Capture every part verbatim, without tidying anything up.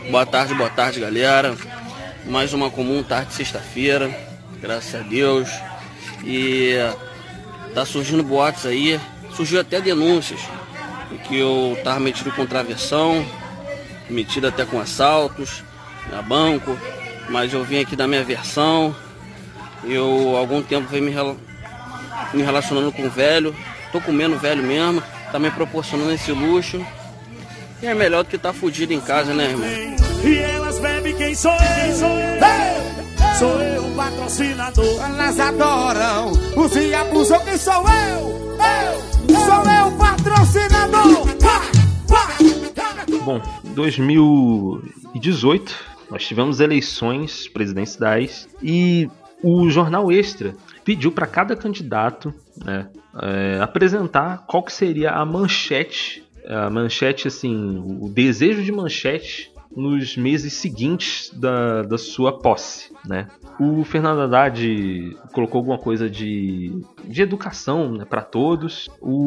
Boa tarde, boa tarde, galera. Mais uma comum tarde de sexta-feira, graças a Deus. E tá surgindo boatos aí, surgiu até denúncias de que eu tava metido com travessão, metido até com assaltos a banco, mas eu vim aqui dar minha versão. Eu há algum tempo venho me, rela- me relacionando com o velho, tô comendo velho mesmo, tá me proporcionando esse luxo. E é melhor do que tá fudido em casa, né, irmão? E elas bebem quem sou eu, sou eu, hey! Sou eu o patrocinador. Elas adoram, os e abusam, quem sou eu? Eu, sou eu o patrocinador. Vai, vai. Bom, em dois mil e dezoito nós tivemos eleições presidenciais e o Jornal Extra pediu para cada candidato, né, é, apresentar qual que seria a manchete, a manchete assim, o desejo de manchete nos meses seguintes da, da sua posse, né? O Fernando Haddad colocou alguma coisa de, de educação, né, para todos.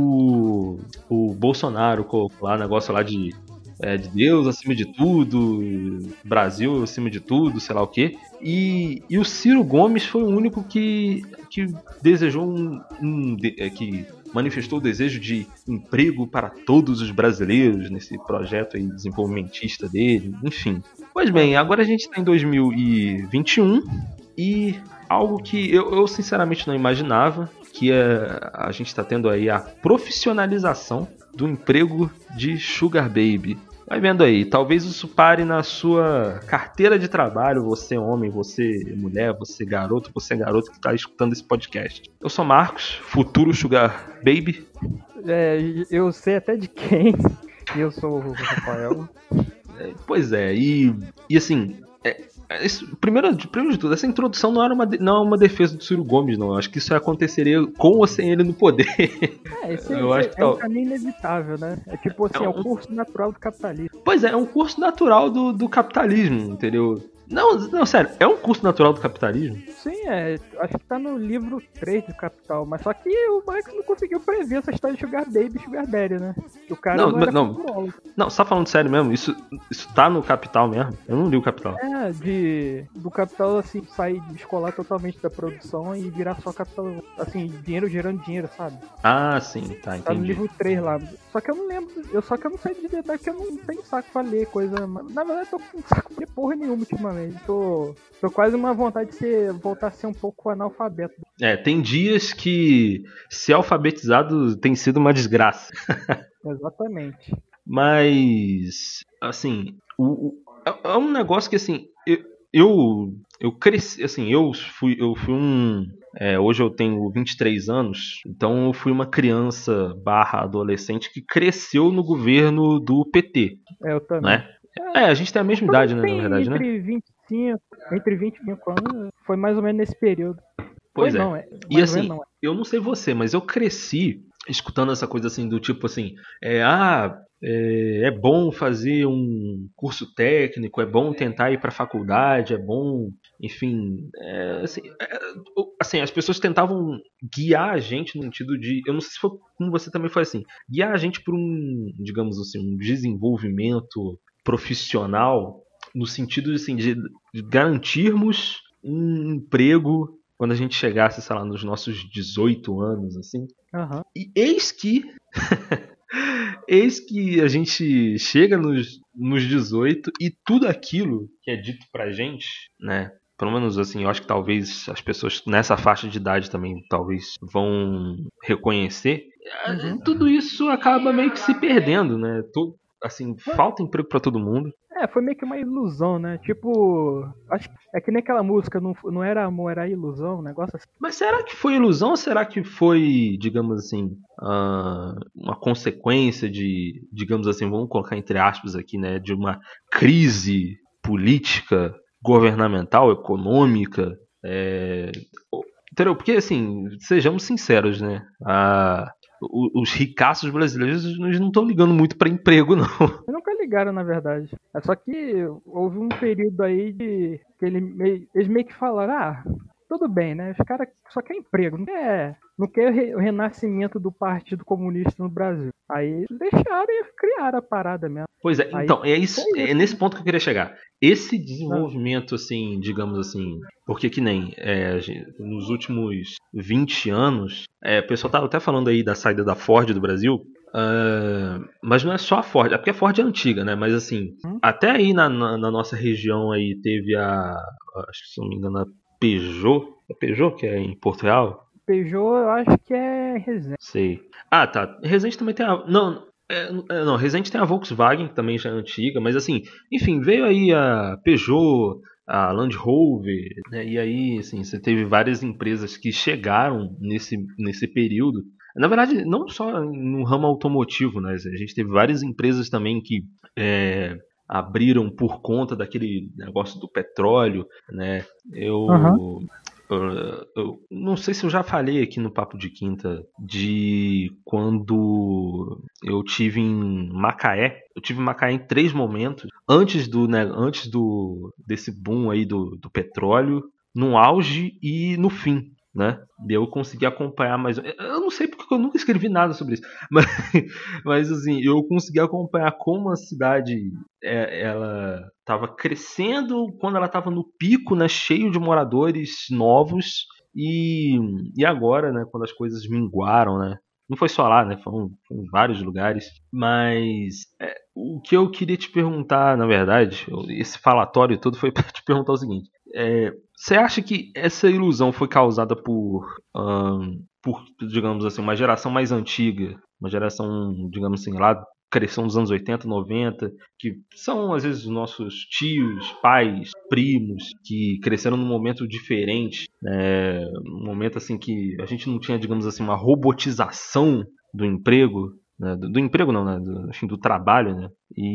O, o Bolsonaro colocou lá negócio lá de, é, de Deus acima de tudo, Brasil acima de tudo, sei lá o quê. E, e o Ciro Gomes foi o único que, que desejou um, um de, é, que manifestou o desejo de emprego para todos os brasileiros nesse projeto aí desenvolvimentista dele, enfim. Pois bem, agora a gente está em dois mil e vinte e um e algo que eu, eu sinceramente não imaginava, que é, a gente está tendo aí a profissionalização do emprego de Sugar Baby. Vai vendo aí, talvez isso pare na sua carteira de trabalho, você homem, você mulher, você garoto, você garoto que está escutando esse podcast. Eu sou Marcos, futuro Sugar Baby. É, eu sei até de quem, eu sou o Rafael. É, pois é, e, e assim, é, esse, primeiro, primeiro de tudo, essa introdução não era uma, não é uma defesa do Ciro Gomes, não. Eu acho que isso aconteceria com ou sem ele no poder. É, esse eu é, acho é que um tal... caminho inevitável, né? É tipo assim, é, um... é o curso natural do capitalismo. Pois é, é um curso natural do, do capitalismo, entendeu? Não, não, sério, é um curso natural do capitalismo? Sim, é. Acho que tá no livro três do Capital, mas só que o Marx não conseguiu prever essa história de Sugar Baby e Sugar Daddy, né? Que o cara não, não era não, futurólogo. Não, você tá falando sério mesmo? Isso, isso tá no Capital mesmo? Eu não li o Capital. É, de, do Capital, assim, sair, descolar totalmente da produção e virar só capital, assim, dinheiro gerando dinheiro, sabe? Ah, sim, tá, entendi. Tá no livro três lá. Só que eu não lembro, eu, só que eu não sei de detalhe, que eu não tenho saco pra ler coisa. Na verdade, eu tô com saco de porra nenhuma ultimamente. Tô, tô quase uma vontade de ser, voltar a ser um pouco analfabeto. É, tem dias que ser alfabetizado tem sido uma desgraça. Exatamente. Mas, assim, o, o, é um negócio que, assim, eu, eu, eu cresci, assim, eu fui, eu fui um... É, hoje eu tenho vinte e três anos, então eu fui uma criança barra adolescente que cresceu no governo do P T. É, eu também. Né? É, a gente tem a mesma idade, né, na verdade, entre né? vinte e cinco, entre vinte e cinco anos, foi mais ou menos nesse período. Pois foi é. Não, é e assim, não, é. eu não sei você, mas eu cresci escutando essa coisa assim, do tipo assim, é, ah, é, é bom fazer um curso técnico, é bom tentar ir pra faculdade, é bom, enfim, é, assim, é, assim, as pessoas tentavam guiar a gente no sentido de, eu não sei se foi como você também foi assim, guiar a gente por um, digamos assim, um desenvolvimento profissional, no sentido assim, de, de garantirmos um emprego quando a gente chegasse, sei lá, nos nossos dezoito anos, assim. Uhum. E eis que... eis que a gente chega nos, nos dezoito e tudo aquilo que é dito pra gente, né? Pelo menos assim, eu acho que talvez as pessoas nessa faixa de idade também talvez vão reconhecer. Uhum. Tudo isso acaba meio que se perdendo, né? Todo, assim, falta emprego pra todo mundo. É, foi meio que uma ilusão, né? Tipo, acho que é que nem aquela música, não, não era amor, era ilusão, um negócio assim. Mas será que foi ilusão ou será que foi, digamos assim, uh, uma consequência de, digamos assim, vamos colocar entre aspas aqui, né, de uma crise política, governamental, econômica, é... entendeu? Porque assim, sejamos sinceros, né? A... Os ricaços brasileiros eles não estão ligando muito para emprego, não. Nunca ligaram, na verdade. É só que houve um período aí de que ele meio, eles meio que falaram, ah, tudo bem, né? Os caras só querem emprego, não quer, não quer o, re, o renascimento do Partido Comunista no Brasil. Aí deixaram e criaram a parada mesmo. Pois é, Aí, então, é, isso, é isso. é nesse ponto que eu queria chegar. Esse desenvolvimento, assim, digamos assim, porque que nem é, nos últimos vinte anos, é, o pessoal tava até falando aí da saída da Ford do Brasil, uh, mas não é só a Ford, é porque a Ford é antiga, né? Mas assim, hum? até aí na, na, na nossa região aí teve a, acho que se não me engano, a Peugeot, a Peugeot que é em Porto Real? Peugeot eu acho que é Resende. Sei. Ah, tá. Resende também tem a... Não, é, não, Resende tem a Volkswagen, que também já é antiga, mas assim, enfim, veio aí a Peugeot, a Land Rover, né, e aí, assim, você teve várias empresas que chegaram nesse, nesse período. Na verdade, não só no ramo automotivo, né, a gente teve várias empresas também que é, abriram por conta daquele negócio do petróleo, né, eu... Uhum. Uh, eu não sei se eu já falei aqui no Papo de Quinta de quando eu tive em Macaé. Eu tive em Macaé em três momentos antes do, né, antes do desse boom aí do, do petróleo, no auge e no fim, né? Eu consegui acompanhar mais. Eu não sei porque eu nunca escrevi nada sobre isso, mas, mas assim, eu consegui acompanhar como a cidade é, ela estava crescendo quando ela estava no pico, né, cheio de moradores novos, e, e agora, né, quando as coisas minguaram, né? Não foi só lá, né? Foram em vários lugares. Mas é, o que eu queria te perguntar, na verdade, esse falatório todo foi para te perguntar o seguinte. É, você acha que essa ilusão foi causada por, um, por, digamos assim, uma geração mais antiga, uma geração, digamos assim, lá cresceu nos anos oitenta, noventa, que são às vezes nossos tios, pais, primos, que cresceram num momento diferente, né? Um momento assim que a gente não tinha, digamos assim, uma robotização do emprego, né? do, do emprego não, né? do, enfim, do trabalho, né?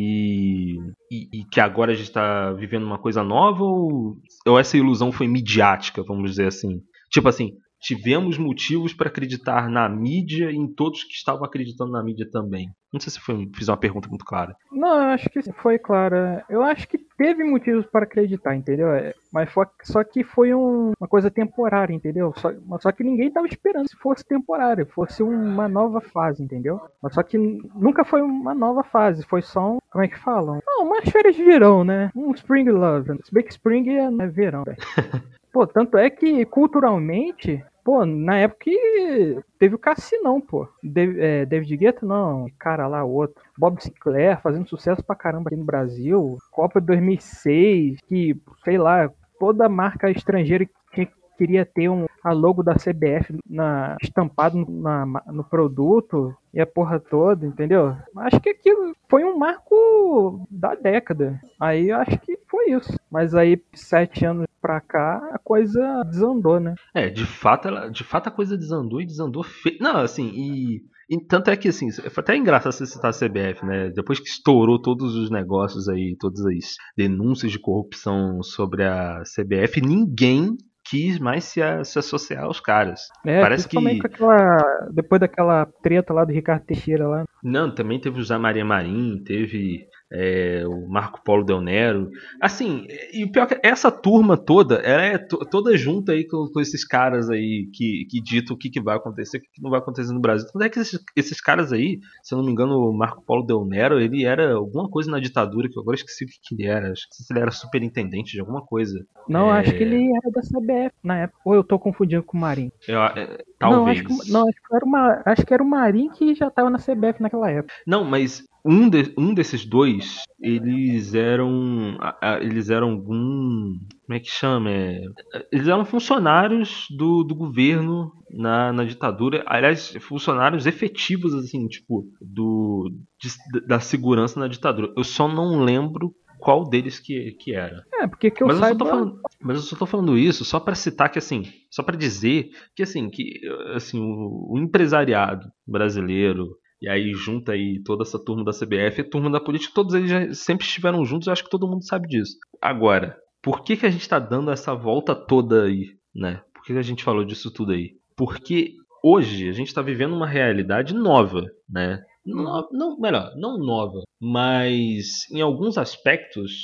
E, e, e que agora a gente está vivendo uma coisa nova, ou, ou essa ilusão foi midiática, vamos dizer assim? Tipo assim, tivemos motivos para acreditar na mídia e em todos que estavam acreditando na mídia também. Não sei se foi, fiz uma pergunta muito clara. Não, eu acho que foi clara. Eu acho que teve motivos para acreditar, entendeu? Mas foi, só que foi um, uma coisa temporária, entendeu? Só, só que ninguém estava esperando se fosse temporário, fosse uma nova fase, entendeu? Mas só que nunca foi uma nova fase, foi só um, como é que falam? Não, umas férias de verão, né? Um Spring Love. Se bem que Spring é verão, velho. Pô, tanto é que culturalmente... Pô, na época teve o Cassinão, pô. David, é, David Guetta, não. Cara lá, outro. Bob Sinclair fazendo sucesso pra caramba aqui no Brasil. Copa de dois mil e seis, que, sei lá, toda marca estrangeira tinha, queria ter um, a logo da C B F na, estampado na, no produto e a porra toda, entendeu? Acho que aquilo foi um marco da década. Aí eu acho que foi isso. Mas aí, sete anos pra cá, a coisa desandou, né? É, de fato, ela, de fato a coisa desandou e desandou feio. Não, assim, e, e tanto é que assim, foi até engraçado você citar a C B F, né? Depois que estourou todos os negócios aí, todas as denúncias de corrupção sobre a C B F, ninguém quis mais se, a, se associar aos caras. É, parece que com aquela, depois daquela treta lá do Ricardo Teixeira lá. Não, também teve o Zé Maria Marim, teve é, o Marco Polo Del Nero. Assim, e o pior é que essa turma toda, ela é to, toda junta aí com, com esses caras aí que, que ditam o que, que vai acontecer, o que, que não vai acontecer no Brasil. Tanto é que esses, esses caras aí, se eu não me engano, o Marco Polo Del Nero, ele era alguma coisa na ditadura, que eu agora esqueci o que, que ele era. Acho que ele era superintendente de alguma coisa. Não, é... acho que ele era da C B F na época. Ou eu tô confundindo com o Marim? Eu, é, talvez. Não, acho que, não, acho que era uma, acho que era o Marim que já tava na C B F naquela época. Não, mas um, de, um desses dois, eles eram. Eles eram algum. Como é que chama? É, eles eram funcionários do, do governo na, na ditadura. Aliás, funcionários efetivos, assim, tipo, do, de, da segurança na ditadura. Eu só não lembro qual deles que, que era. É, porque que eu mas, saiba... eu só tô falando, mas eu só tô falando isso só para citar que, assim, só para dizer que, assim, que, assim, o, o empresariado brasileiro, e aí junta aí toda essa turma da C B F e a turma da política, todos eles já sempre estiveram juntos, eu acho que todo mundo sabe disso. Agora, por que que a gente tá dando essa volta toda aí, né? Por que que a gente falou disso tudo aí? Porque hoje a gente tá vivendo uma realidade nova, né? Não, não, melhor, não nova, mas em alguns aspectos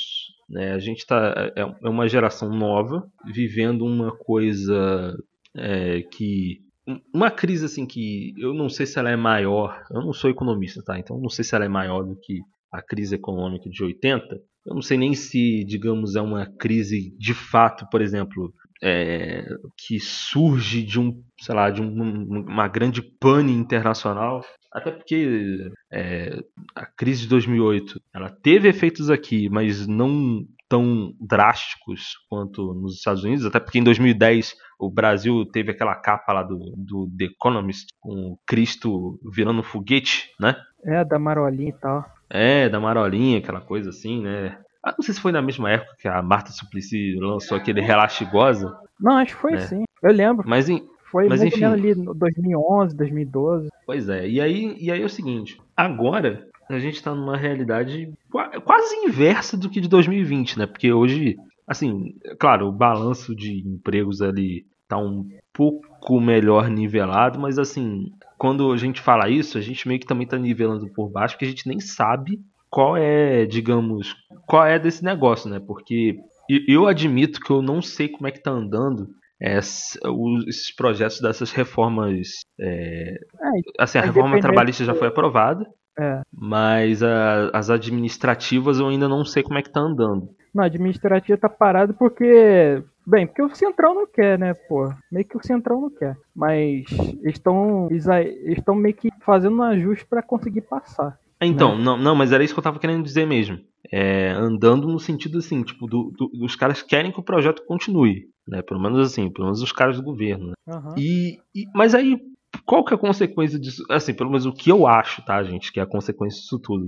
né? A gente tá, é, é uma geração nova, vivendo uma coisa é, que... Uma crise assim que eu não sei se ela é maior, eu não sou economista, tá? Então eu não sei se ela é maior do que a crise econômica de oitenta. Eu não sei nem se, digamos, é uma crise de fato, por exemplo, é, que surge de um, sei lá, de um, uma grande pane internacional. Até porque é, a crise de dois mil e oito, ela teve efeitos aqui, mas não tão drásticos quanto nos Estados Unidos, até porque em dois mil e dez o Brasil teve aquela capa lá do, do The Economist com o Cristo virando foguete, né? É, da marolinha e tal. É, da marolinha, aquela coisa assim, né? Ah, não sei se foi na mesma época que a Marta Suplicy lançou aquele Relaxa e Goza. Não, acho que foi É. sim. Eu lembro. Mas, em, Foi mas mais ou enfim. menos ali no dois mil e onze, dois mil e doze. Pois é, e aí, e aí é o seguinte, agora a gente tá numa realidade qua- quase inversa do que de dois mil e vinte, né? Porque hoje, assim, claro, o balanço de empregos ali tá um pouco melhor nivelado, mas assim, quando a gente fala isso, a gente meio que também tá nivelando por baixo, porque a gente nem sabe qual é, digamos, qual é desse negócio, né? Porque e- eu admito que eu não sei como é que tá andando essa- os- esses projetos dessas reformas. é, É, assim, a Vai reforma depender trabalhista já foi aprovada, é. mas a- as administrativas eu ainda não sei como é que tá andando. Não, a administrativa tá parado porque... Bem, porque o Centrão não quer, né, pô? Meio que o Centrão não quer. Mas eles estão eles estão meio que fazendo um ajuste pra conseguir passar. Então, não, não, mas era isso que eu tava querendo dizer mesmo. É, andando no sentido assim, tipo, do, do- dos caras querem que o projeto continue, né? Pelo menos assim, pelo menos os caras do governo, né? Aham. E, e- mas aí, qual que é a consequência disso? Assim, pelo menos o que eu acho, tá, gente, que é a consequência disso tudo.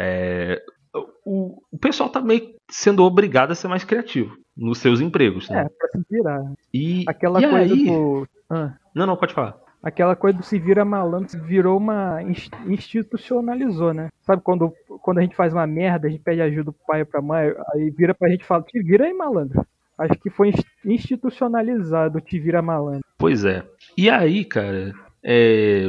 É, o, o pessoal tá meio que sendo obrigado a ser mais criativo nos seus empregos, É, né? pra se virar. E, Aquela e coisa aí... do... Ah, Não, não, pode falar. aquela coisa do se vira malandro virou uma... ins- institucionalizou, né? Sabe quando, quando a gente faz uma merda, a gente pede ajuda pro pai ou pra mãe, aí vira pra gente e fala, te vira aí, malandro. Acho que foi ins- institucionalizado o te vira malandro. Pois é. E aí, cara, é...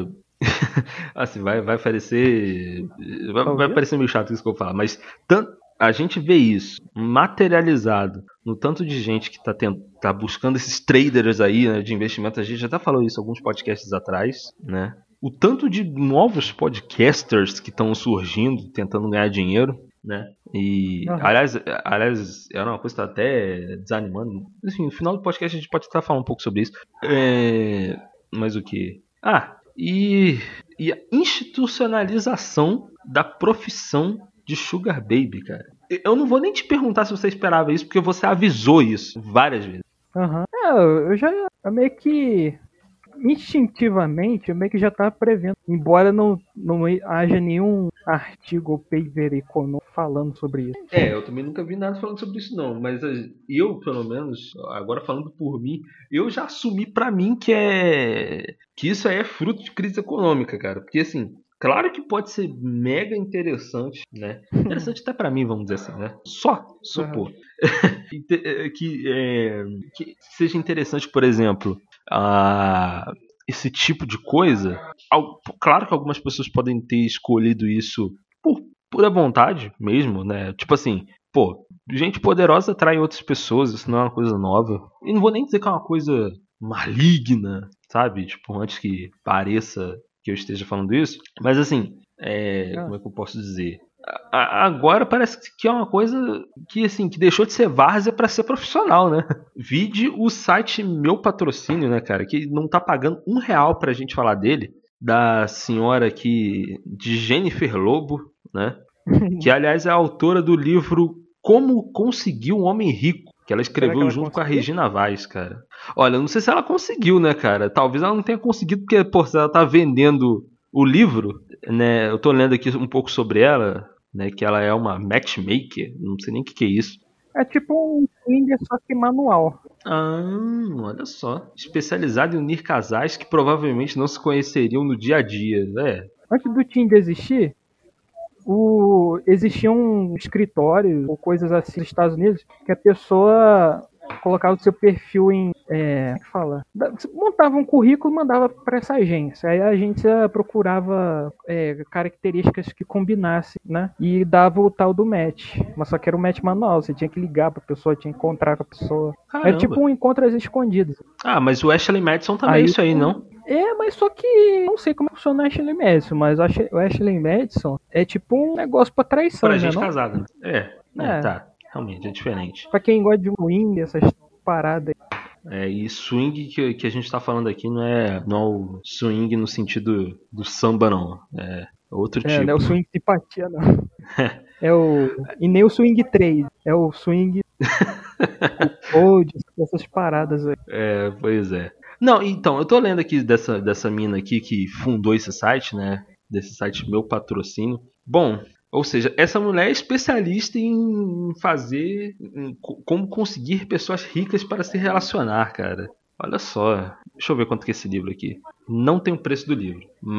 assim, vai, vai parecer. Vai, vai Talvez. parecer meio chato isso que eu vou falar, mas tanto, a gente vê isso materializado no tanto de gente que tá, tent, tá buscando esses traders aí, né, de investimento. A gente já até falou isso alguns podcasts atrás, né? O tanto de novos podcasters que estão surgindo, tentando ganhar dinheiro, né? E, Uhum. aliás, aliás, era uma coisa que tá até desanimando. Enfim, no final do podcast a gente pode estar falando um pouco sobre isso. É, mas o que? Ah, e, e a institucionalização da profissão de Sugar Baby, cara. Eu não vou nem te perguntar se você esperava isso, porque você avisou isso várias vezes. Aham. É, eu já eu meio que instintivamente eu meio que já tava prevendo, embora não, não haja nenhum artigo ou paper econômico falando sobre isso. É, eu também nunca vi nada falando sobre isso não, mas eu, pelo menos, agora falando por mim, eu já assumi pra mim que é que isso aí é fruto de crise econômica, cara, porque assim, claro que pode ser mega interessante, né? Interessante até pra mim, vamos dizer assim, né? Só supor que, é, que seja interessante, por exemplo, a esse tipo de coisa. Claro que algumas pessoas podem ter escolhido isso por pura vontade mesmo, né? Tipo assim, pô, gente poderosa atrai outras pessoas, isso não é uma coisa nova. E não vou nem dizer que é uma coisa maligna, sabe? Tipo, antes que pareça que eu esteja falando isso. Mas assim, é, Ah. como é que eu posso dizer? A- Agora parece que é uma coisa que assim que deixou de ser várzea para ser profissional, né? Vide o site Meu Patrocínio, né, cara? Que não tá pagando um real pra gente falar dele. Da senhora aqui, de Jennifer Lobo, né? Que aliás é a autora do livro Como Conseguir um Homem Rico, que ela escreveu que ela junto com a conseguiu? Regina Vaz, cara. Olha, eu não sei se ela conseguiu, né, cara? Talvez ela não tenha conseguido, porque, pô, se ela tá vendendo o livro, né? Eu tô lendo aqui um pouco sobre ela, né? Que ela é uma matchmaker, não sei nem o que, que é isso. É tipo um Tinder, só que manual. Ah, olha só. Especializado em unir casais que provavelmente não se conheceriam no dia a dia, né? Antes do Tinder existir, o... existia um escritório ou coisas assim nos Estados Unidos que a pessoa colocava o seu perfil em. É, como é que fala? Da- Você montava um currículo e mandava para essa agência. Aí a agência procurava é, características que combinassem, né? E dava o tal do match. Mas só que era um match manual. Você tinha que ligar pra pessoa, tinha que encontrar com a pessoa. Caramba. Era tipo um encontro às escondidas. Ah, mas o Ashley Madison também Aí é isso aí, tu- não? É, mas só que não sei como funciona o Ashley Madison, mas o Ashley- o Ashley Madison é tipo um negócio pra traição, Pra né? gente Não? casada. Né? É, é, É. tá. Realmente, é diferente. Pra quem gosta de swing, essas paradas aí. É, e swing que, que a gente tá falando aqui não é, não é o swing no sentido do samba, não. É outro É, tipo. não é o swing simpatia, não. É o. E nem o swing três. É o swing. o code, essas paradas aí. É, pois é. Não, então, eu tô lendo aqui dessa, dessa mina aqui que fundou esse site, né? Desse site Meu Patrocínio. Bom, ou seja, essa mulher é especialista em fazer. Em co- como conseguir pessoas ricas para se relacionar, cara. Olha só. Deixa eu ver quanto que é esse livro aqui. Não tem o preço do livro.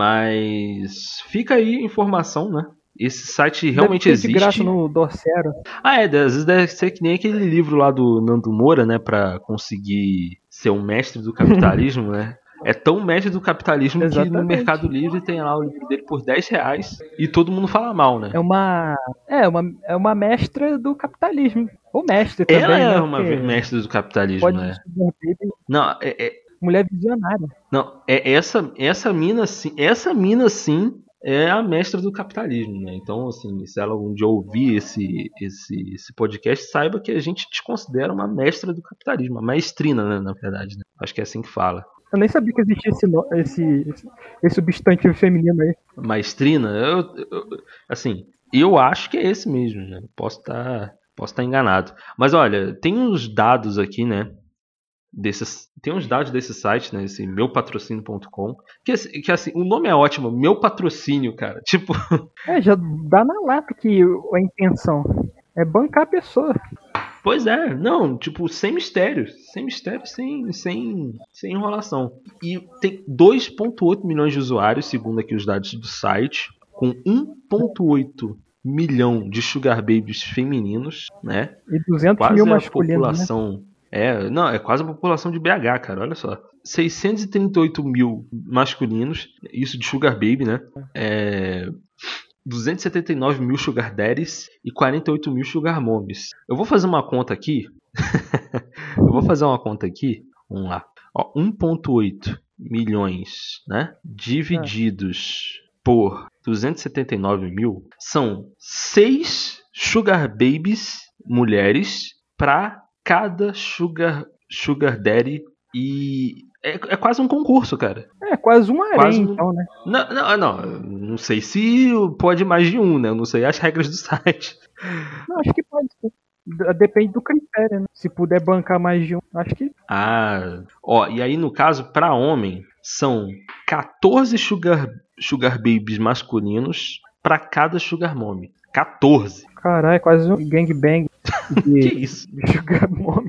Mas fica aí a informação, né? Esse site realmente Deve ter existe. de graça no Docero. Ah, é, às vezes deve ser que nem aquele livro lá do Nando Moura, né, pra conseguir ser um mestre do capitalismo, né? É tão mestre do capitalismo que no Exatamente. Mercado Livre tem lá o livro dele por dez reais e todo mundo fala mal, né? É uma. É, uma, é uma mestra do capitalismo. Ou mestre também. Ela é né? uma Porque mestre do capitalismo, pode né? ser Não, é, é- mulher visionária. não, é essa, essa mina sim, essa mina sim é a mestra do capitalismo, né? Então, assim, se ela um dia ouvir esse, esse, esse podcast, saiba que a gente te considera uma mestra do capitalismo, uma maestrina, né, na verdade, né? Acho que é assim que fala. Eu nem sabia que existia esse, no- esse, esse, esse substantivo feminino aí. Maestrina, eu, eu- assim, eu acho que é esse mesmo, né? Posso estar posso estar enganado. Mas olha, tem uns dados aqui, né? Desses, tem uns dados desse site, né? Esse meu patrocínio ponto com. Que, assim- que assim, o nome é ótimo, meu patrocínio, cara. Tipo, É, já dá na lata que a intenção é bancar a pessoa. pois é, não, tipo, sem mistérios. Sem mistérios, sem, sem, sem enrolação. E tem dois vírgula oito milhões de usuários, segundo aqui os dados do site, com um vírgula oito milhão de sugar babies femininos, né? E duzentos Quase mil a masculinos, né? população. É, não, é quase a população de B H, cara, olha só. seiscentos e trinta e oito mil masculinos, isso de Sugar Baby, né? É, duzentos e setenta e nove mil Sugar Daddies e quarenta e oito mil Sugar Mommies. Eu vou fazer uma conta aqui. Eu vou fazer uma conta aqui. Vamos lá. Ó, um vírgula oito milhões, né? Divididos por duzentos e setenta e nove mil são seis Sugar Babies mulheres para cada Sugar, sugar Daddy e é, é quase um concurso, cara. É, quase um harém, Quase um- então, né? Não, não, não, não sei se pode mais de um, né? Eu não sei as regras do site. Não, acho que pode ser. D- Depende do critério, né? Se puder bancar mais de um, acho que. Ah, ó, e aí no caso, para homem, são quatorze Sugar, sugar Babies masculinos para cada Sugar Mommy. quatorze. Caralho, é quase um gangbang Que de, isso? de Sugar Mommy.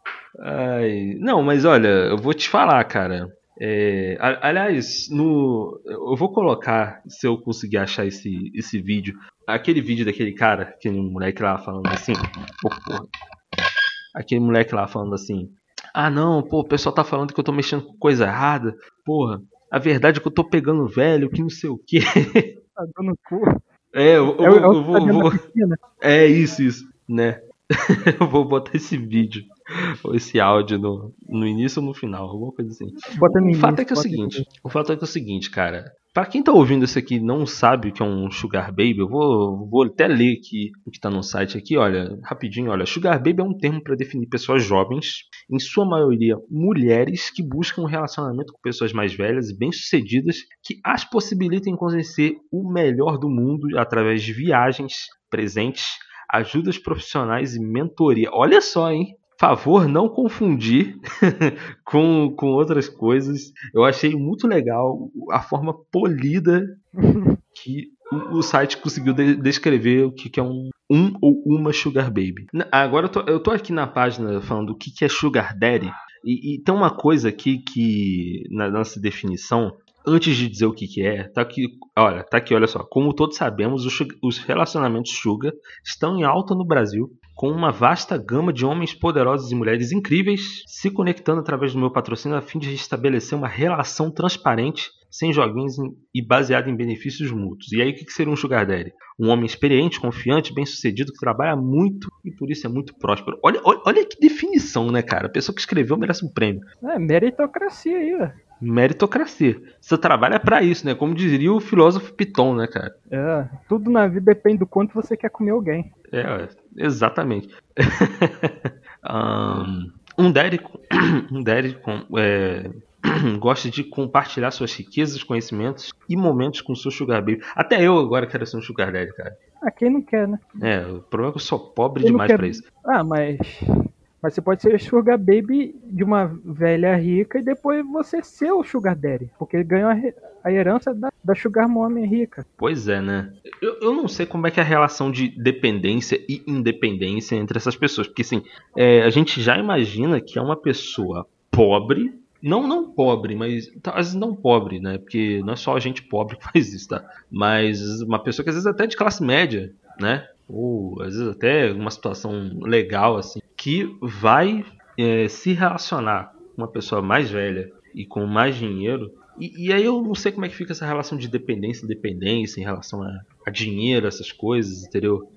Ai, não, mas olha, eu vou te falar, cara. É, a- aliás, no, eu vou colocar, se eu conseguir achar esse, esse vídeo, aquele vídeo daquele cara, aquele moleque lá falando assim, pô, porra, aquele moleque lá falando assim, ah não, pô, o pessoal tá falando que eu tô mexendo com coisa errada, porra, a verdade é que eu tô pegando velho, que não sei o que. Tá dando cu. É, eu, eu, É o- é o eu que tá vou, dentro vou- da piscina. é isso, isso, né? Eu vou botar esse vídeo, ou esse áudio no, no início ou no final, alguma coisa assim. Bota no O fato início, é que é o bota seguinte, o fato é que é o seguinte, cara. Pra quem tá ouvindo isso aqui e não sabe o que é um Sugar Baby, eu vou, vou até ler aqui o que tá no site aqui, olha, rapidinho, olha. Sugar Baby é um termo para definir pessoas jovens, em sua maioria mulheres, que buscam um relacionamento com pessoas mais velhas e bem-sucedidas, que as possibilitem conhecer o melhor do mundo através de viagens, presentes, ajudas profissionais e mentoria. Olha só, hein? Favor não confundir com, com outras coisas. Eu achei muito legal a forma polida que o, o site conseguiu de- descrever o que, que é um, um ou uma Sugar Baby. Na- Agora eu tô, eu tô aqui na página falando o que, que é Sugar Daddy. E, e tem uma coisa aqui que, na nossa definição, antes de dizer o que, que é, tá aqui, olha, tá aqui, olha só. Como todos sabemos, os, su- os relacionamentos sugar estão em alta no Brasil com uma vasta gama de homens poderosos e mulheres incríveis se conectando através do meu patrocínio a fim de estabelecer uma relação transparente, sem joguinhos e baseada em benefícios mútuos. E aí, o que seria um Sugar Daddy? Um homem experiente, confiante, bem-sucedido, que trabalha muito e por isso é muito próspero. Olha, olha, olha que definição, né, cara? A pessoa que escreveu merece um prêmio. É, meritocracia aí, ó. Meritocracia. Você trabalha pra isso, né? Como diria o filósofo Piton, né, cara? É, tudo na vida depende do quanto você quer comer alguém. É, exatamente. um daddy, um daddy é, gosta de compartilhar suas riquezas, conhecimentos e momentos com o seu Sugar Baby. Até eu agora quero ser um Sugar Daddy, cara. Ah, quem não quer, né? É, o problema é que eu sou pobre Quem demais quer... pra isso. Ah, mas... Mas você pode ser Sugar Baby de uma velha rica e depois você ser o Sugar Daddy. Porque ele ganhou a, a herança da, da Sugar Mommy rica. Pois é, né? Eu, eu não sei como é que é a relação de dependência e independência entre essas pessoas. Porque assim, é, a gente já imagina que é uma pessoa pobre. Não, não pobre, mas às vezes não pobre, né? Porque não é só a gente pobre que faz isso, tá? Mas uma pessoa que às vezes até de classe média, né? Ou às vezes até uma situação legal, assim, que vai é, se relacionar com uma pessoa mais velha e com mais dinheiro. E, e aí eu não sei como é que fica essa relação de dependência e independência em relação a, a dinheiro, essas coisas, entendeu?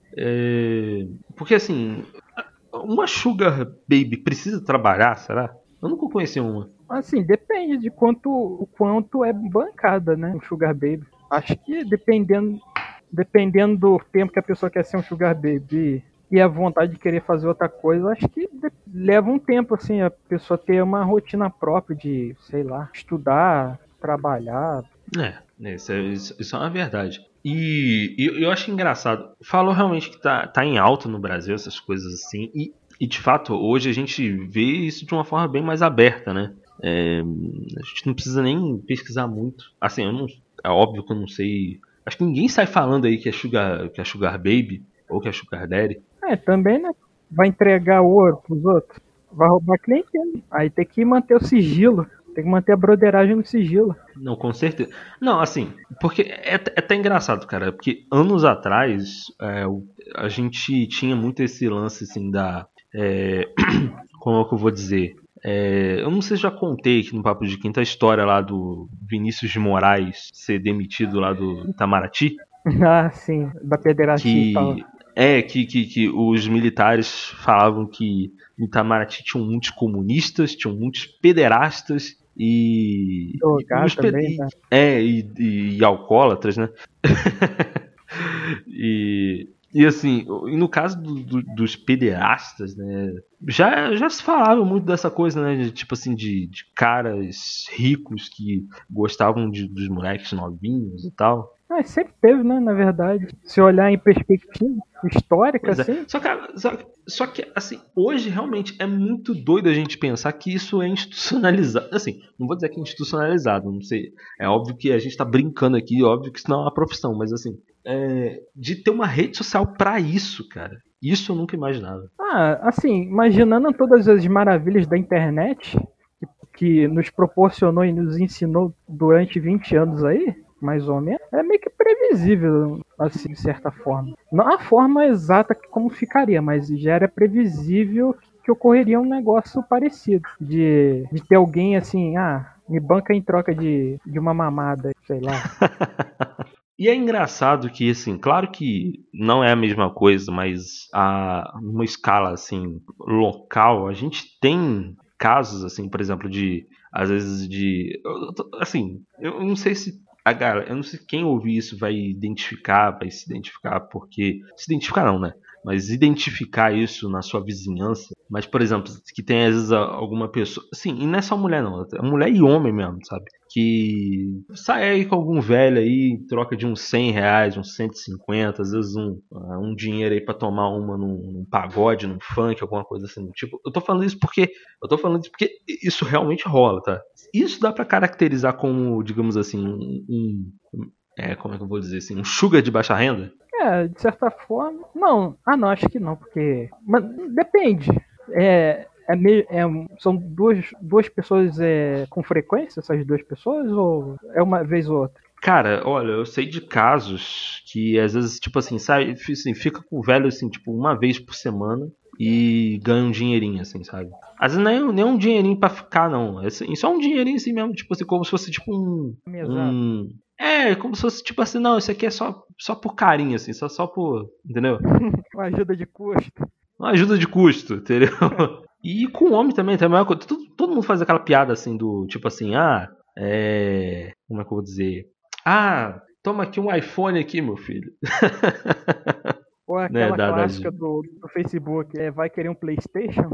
É, porque assim, uma Sugar Baby precisa trabalhar, será? Eu nunca conheci uma. Assim, depende de quanto, o quanto é bancada, né? O Sugar Baby. Acho que dependendo... Dependendo do tempo que a pessoa quer ser um Sugar Baby e a vontade de querer fazer outra coisa, acho que leva um tempo, assim, a pessoa ter uma rotina própria de, sei lá, estudar, trabalhar. É, isso é, isso é uma verdade. E eu, eu acho engraçado. Falou realmente que tá, tá em alta no Brasil, essas coisas assim. E, e de fato, hoje a gente vê isso de uma forma bem mais aberta, né? É, a gente não precisa nem pesquisar muito. Assim, eu não, é óbvio que eu não sei... Acho que ninguém sai falando aí que é Sugar, que é Sugar Baby ou que é Sugar Daddy. É, também, né? Vai entregar ouro pros outros. Vai roubar cliente. Aí tem que manter o sigilo. Tem que manter a broderagem no sigilo. Não, com certeza. Não, assim, porque é, é até engraçado, cara. Porque anos atrás é, a gente tinha muito esse lance, assim, da... É, como é que eu vou dizer... É, eu não sei se já contei aqui no Papo de Quinta a história lá do Vinícius de Moraes ser demitido lá do Itamaraty. Ah, sim, da pederastia que, e tal. É, que, que, que os militares falavam que no Itamaraty tinham muitos comunistas, tinham muitos pederastas e... Drogado e os pe- também, né? É, e, e, e alcoólatras, né? e... E assim, no caso do, do, dos pederastas, né, já, já se falava muito dessa coisa, né, de, tipo assim, de, de caras ricos que gostavam de, dos moleques novinhos e tal. Ah, sempre teve, né, na verdade. Se olhar em perspectiva histórica, Pois é. assim. Só que, só, só que, assim, hoje realmente é muito doido a gente pensar que isso é institucionalizado. Assim, não vou dizer que é institucionalizado, não sei. É óbvio que a gente tá brincando aqui, óbvio que isso não é uma profissão, mas assim, é, de ter uma rede social pra isso, cara. Isso eu nunca imaginava. Ah, assim, imaginando todas as maravilhas da internet que, que nos proporcionou e nos ensinou durante vinte anos aí, mais ou menos, é meio que previsível, assim, de certa forma. Não a forma exata como ficaria, mas já era previsível que ocorreria um negócio parecido. De, de ter alguém assim, ah, me banca em troca de, de uma mamada, sei lá. E é engraçado que, assim, claro que não é a mesma coisa, mas a numa escala, assim, local, a gente tem casos, assim, por exemplo, de, às vezes, de, assim, eu não sei se a galera, eu não sei quem ouvir isso vai identificar, vai se identificar, porque, se identificar não, né? Mas identificar isso na sua vizinhança. Mas, por exemplo, que tem às vezes alguma pessoa... Sim, e não é só mulher não. É mulher e homem mesmo, sabe? Que sai aí com algum velho aí em troca de uns cem reais, uns cento e cinquenta, às vezes um, um dinheiro aí pra tomar uma num, num pagode, num funk, alguma coisa assim. Tipo, eu tô falando isso porque... Eu tô falando isso porque isso realmente rola, tá? Isso dá pra caracterizar como, digamos assim, um... um é, como é que eu vou dizer assim? Um sugar de baixa renda? É, de certa forma. Não, ah não, acho que não, porque. Mas depende. É, é, meio, é são duas, duas pessoas é, com frequência, essas duas pessoas, ou é uma vez ou outra? Cara, olha, eu sei de casos que às vezes, tipo assim, sai, assim, fica com o velho assim, tipo, uma vez por semana e ganha um dinheirinho, assim, sabe? Às vezes nem, nem um dinheirinho pra ficar, não. É assim, só um dinheirinho assim mesmo, tipo assim, como se fosse tipo um. um é, como se fosse tipo assim, não, isso aqui é só, só por carinho, assim, só, só por. Entendeu? Uma ajuda de custo. Uma ajuda de custo, entendeu? E com o homem também, também é uma coisa. Todo, todo mundo faz aquela piada assim do tipo assim, ah, é. Como é que eu vou dizer? Ah, toma aqui um iPhone aqui, meu filho. Ou aquela né, da, clássica da... do, do Facebook, é, vai querer um PlayStation?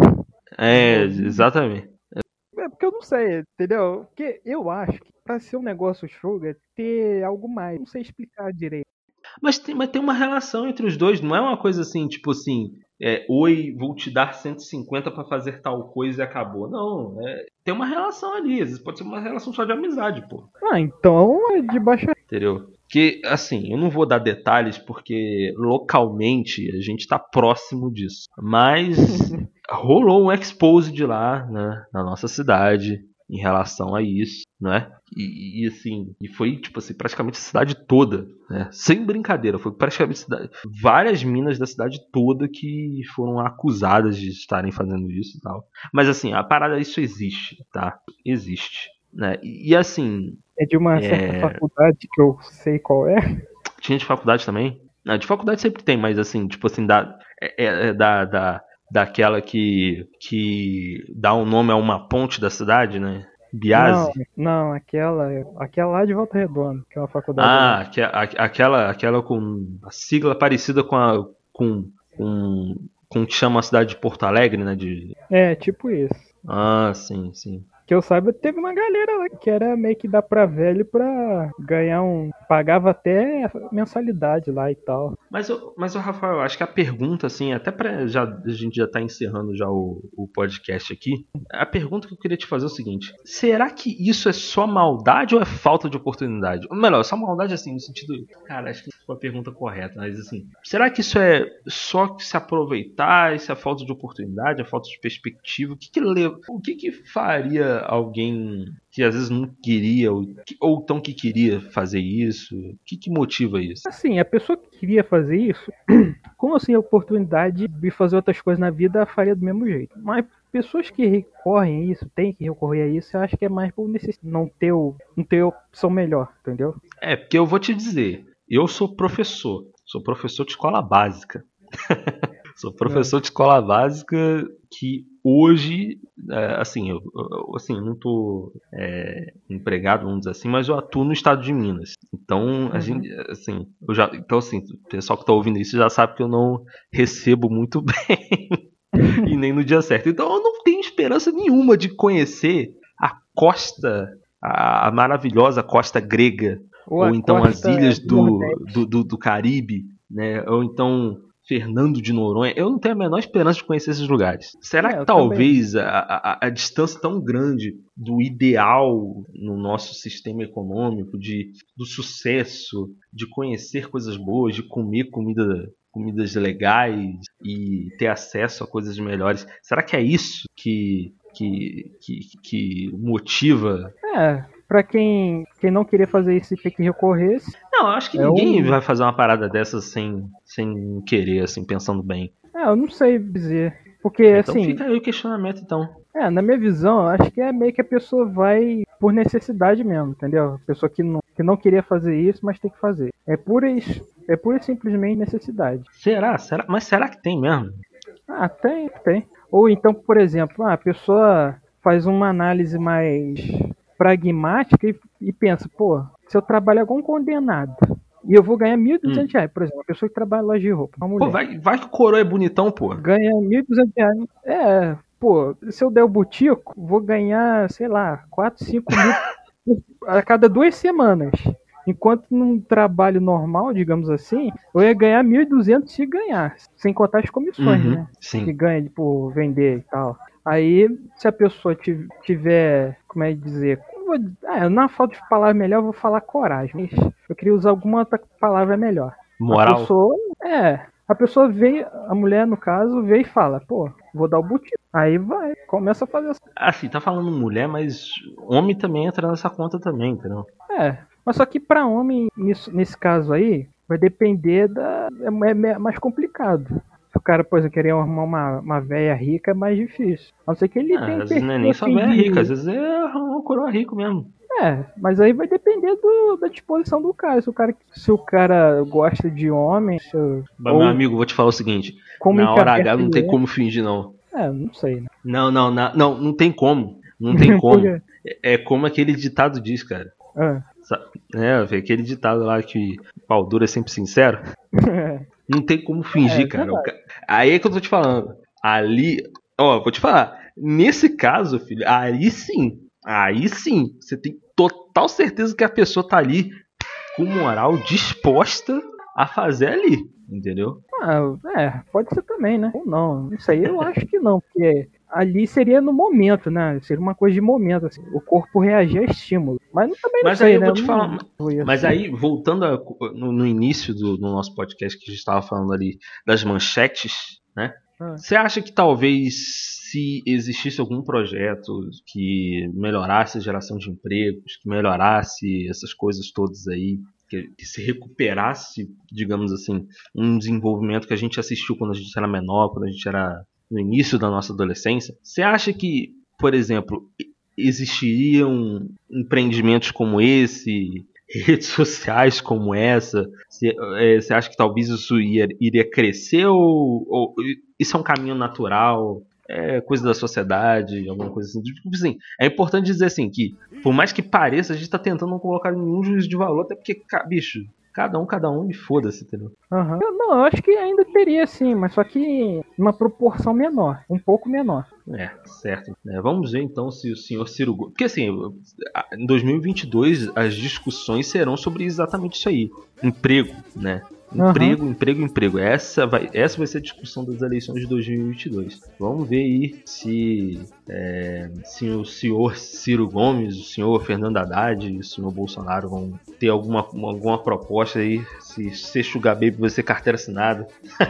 É, exatamente. É porque eu não sei, entendeu? Porque eu acho que pra ser um negócio show é ter algo mais. Não sei explicar direito. Mas tem, mas tem uma relação entre os dois, não é uma coisa assim, tipo assim, é, oi, vou te dar cento e cinquenta pra fazer tal coisa e acabou. Não, é, tem uma relação ali, às vezes pode ser uma relação só de amizade, pô. Ah, então é de baixa. Entendeu? Que, assim, eu não vou dar detalhes porque localmente a gente tá próximo disso. Mas rolou um exposed lá, né, na nossa cidade em relação a isso, né? E, e assim, e foi tipo assim, praticamente a cidade toda, né? Sem brincadeira, foi praticamente cidade, várias minas da cidade toda que foram acusadas de estarem fazendo isso e tal. Mas assim, a parada, isso existe, tá? Existe, né? E, e assim, É de uma é... certa faculdade que eu sei qual é. Tinha de faculdade também? Não, de faculdade sempre tem, mas assim, tipo assim, da, é, é da, da, daquela que, que dá um nome a uma ponte da cidade, né? Biase. Não, não, aquela, aquela lá de Volta Redonda, que é uma faculdade. Ah, aque- a- aquela, aquela com a sigla parecida com a com, com, com o que chama a cidade de Porto Alegre, né? De... É, tipo isso. Ah, sim, sim. Que eu saiba, teve uma galera lá que era meio que dá pra velho pra ganhar um. Pagava até mensalidade lá e tal. Mas, eu- mas o Rafael, acho que a pergunta, assim, até pra já, a gente já tá encerrando já o, o podcast aqui, a pergunta que eu queria te fazer é o seguinte: será que isso é só maldade ou é falta de oportunidade? Ou melhor, só maldade assim, no sentido. Cara, acho que não foi a pergunta correta, mas assim, será que isso é só se aproveitar, isso é falta de oportunidade, é falta de perspectiva? O que que leva, o que que faria alguém que às vezes não queria, ou, que- ou tão que queria fazer isso? O que que motiva isso? Assim, a pessoa que queria fazer isso, como assim a oportunidade de fazer outras coisas na vida, faria do mesmo jeito. Mas pessoas que recorrem a isso, têm que recorrer a isso, eu acho que é mais por necessidade, não ter, o, não ter opção melhor, entendeu? É, porque eu vou te dizer, eu sou professor, sou professor de escola básica. Sou professor de escola básica que hoje, é, assim, eu, eu- assim, eu não tô é, empregado, vamos dizer assim, mas eu atuo no estado de Minas. Então, a Uhum. gente, assim, eu já, então assim, o pessoal que tá ouvindo isso já sabe que eu não recebo muito bem e nem no dia certo. Então, eu não tenho esperança nenhuma de conhecer a costa, a, a maravilhosa costa grega, Ou ou a então as costa ilhas do do, Nordeste. do, do, do Caribe, né? Ou então Fernando de Noronha. Eu não tenho a menor esperança de conhecer esses lugares. Será É, que eu talvez a, a, a distância tão grande do ideal no nosso sistema econômico, de, do sucesso, de conhecer coisas boas, de comer comida, comidas legais e ter acesso a coisas melhores, será que é isso que, que, que, que motiva? É, pra quem, quem não queria fazer isso e ter que recorrer, Não, eu acho que É ninguém um- vai fazer uma parada dessas sem, sem querer, assim, pensando bem. é, eu não sei dizer. Porque, Então assim, fica aí o questionamento, então. é, na minha visão, eu acho que é meio que a pessoa vai por necessidade mesmo, entendeu? A pessoa que não, que não queria fazer isso, mas tem que fazer. É pura, e- é pura e simplesmente necessidade. Será? Será? Mas será que tem mesmo? Ah, tem, tem. Ou então, por exemplo, ah, a pessoa faz uma análise mais pragmática e, e pensa, pô, se eu trabalhar com um condenado e eu vou ganhar mil e duzentos reais, por exemplo, uma pessoa que trabalha em loja de roupa, uma mulher, Pô, vai, vai que o coroa é bonitão, pô. ganha mil e duzentos reais. É, pô, se eu der o butico, vou ganhar, sei lá, quatro, cinco mil a cada duas semanas. Enquanto num trabalho normal, digamos assim, eu ia ganhar mil e duzentos se ganhar, sem contar as comissões, Uhum, né? Que sim. ganha por vender e tal. Aí, se a pessoa ti- tiver, como é que dizer, eu vou- ah, na falta de palavra melhor, eu vou falar coragem. Mas eu queria usar alguma outra palavra melhor. A Moral. pessoa, é, a pessoa vê, a mulher no caso, vê e fala, pô, vou dar o butico. Aí vai, começa a fazer assim. Assim, tá falando mulher, mas homem também entra nessa conta também, entendeu? É, Mas só que pra homem, nisso, nesse caso aí, vai depender da... É, é mais complicado. Se o cara, por exemplo, querer arrumar uma, uma véia rica, é mais difícil. A não ser que ele Ah, tem às vezes não é nem só véia rica, às vezes é um coroa rico mesmo. É, mas aí vai depender do, da disposição do cara. Se o cara, se o cara gosta de homem... Se, Mas, ou meu amigo, vou te falar o seguinte. como Na hora H encabeça não tem ele é. como fingir, não. É, não sei, né? Não, não, não, não, não tem como. Não tem como. É, é como aquele ditado diz, cara. Ah. Sa- É, velho, aquele ditado lá que pau duro é sempre sincero. Não tem como fingir, É, cara. verdade. O ca- Aí é que eu tô te falando. Ali, ó, vou te falar. Nesse caso, filho, aí sim. Aí sim. Você tem total certeza que a pessoa tá ali com moral disposta a fazer ali. Entendeu? Ah, é, pode ser também, né? Ou não, isso aí eu acho que não, porque ali seria no momento, né? Seria uma coisa de momento, assim, o corpo reagir a estímulo. Mas não- também não Mas sei, aí eu né? vou te Não- falar. não ia Mas ser. aí, voltando a- no, no início do, do nosso podcast que a gente estava falando ali das manchetes, né? Ah. Você acha que talvez se existisse algum projeto que melhorasse a geração de empregos, que melhorasse essas coisas todas aí, que, que se recuperasse, digamos assim, um desenvolvimento que a gente assistiu quando a gente era menor, quando a gente era no início da nossa adolescência, você acha que, por exemplo, existiriam empreendimentos como esse, redes sociais como essa? Você, é, você acha que talvez isso ia, iria crescer ou, ou isso é um caminho natural? É coisa da sociedade, alguma coisa assim. Tipo assim, é importante dizer assim que, por mais que pareça, a gente tá tentando não colocar nenhum juízo de valor, até porque, ca- bicho, cada um, cada um e foda-se, entendeu? Aham. Eu- Não, eu acho que ainda teria sim, mas só que numa proporção menor, um pouco menor. É, certo. É, vamos ver então se o senhor Ciro Gomes... Porque assim, em dois mil e vinte e dois as discussões serão sobre exatamente isso aí. Emprego, né? Emprego, emprego, emprego. Essa vai, essa vai ser a discussão das eleições de dois mil e vinte e dois. Vamos ver aí se, é, se o senhor Ciro Gomes, o senhor Fernando Haddad e o senhor Bolsonaro vão ter alguma, alguma proposta aí. Se ser Sugar Baby vai ser carteira assinada.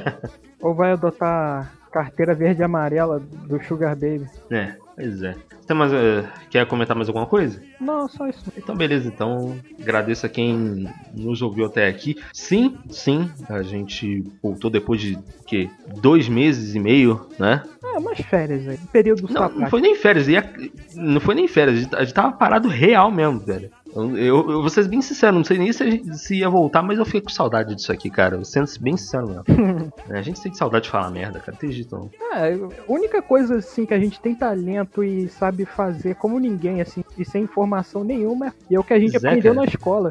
Ou vai adotar carteira verde e amarela do Sugar Baby. É, pois é. Você tem mais, eh, quer comentar mais alguma coisa? Não, só isso. Então, beleza. Então, agradeço a quem nos ouviu até aqui. Sim, sim, a gente voltou depois de, que, dois meses e meio, né? É, umas férias aí. Período Não, não sabático. foi nem férias. Ia, não foi nem férias. A gente, a gente tava parado real mesmo, velho. Eu, eu, eu vou ser bem sincero, não sei nem se, a gente, se ia voltar, mas eu fiquei com saudade disso aqui, cara. Eu sendo bem sincero mesmo. É, a gente tem saudade de falar merda, cara. Tem jeito não. É, a única coisa assim que a gente tem talento e sabe fazer como ninguém, assim, e sem informação nenhuma, é o que a gente Pois é, aprendeu cara. na escola.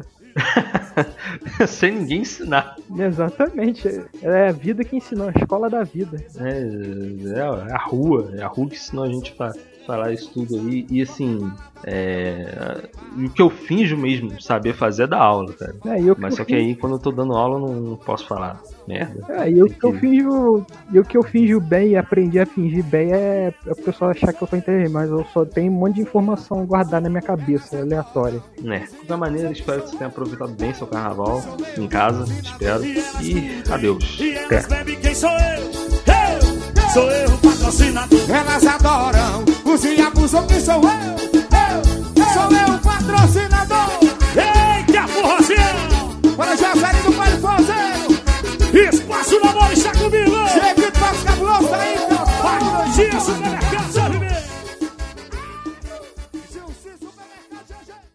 Sem ninguém ensinar. Exatamente. É a vida que ensinou, a escola da vida. É, é a rua, é a rua que ensinou a gente a falar isso tudo aí. E assim, é, o que eu finjo mesmo saber fazer é dar aula, cara. É, e eu Mas que só eu que aí quando eu tô dando aula eu não, não posso falar merda. É, e o que eu finjo, e o que eu finjo bem e aprendi a fingir bem é, é o pessoal achar que eu sou inteligente, mas eu só tenho um monte de informação guardada na minha cabeça, aleatória. Né. De qualquer maneira, espero que você tenha aproveitado bem seu carnaval em casa, espero. E adeus. E Até. elas bebem quem sou eu? Eu! Sou eu o patrocinador. Elas adoram os e abusam que sou eu. Eu, sou eu o patrocinador. Eita, porrazinho! Para já sair do Vale Forzeiro. Espaço Namoro está com Milão! Chega de toque cabuloso aí, meu pai. Isso, galera!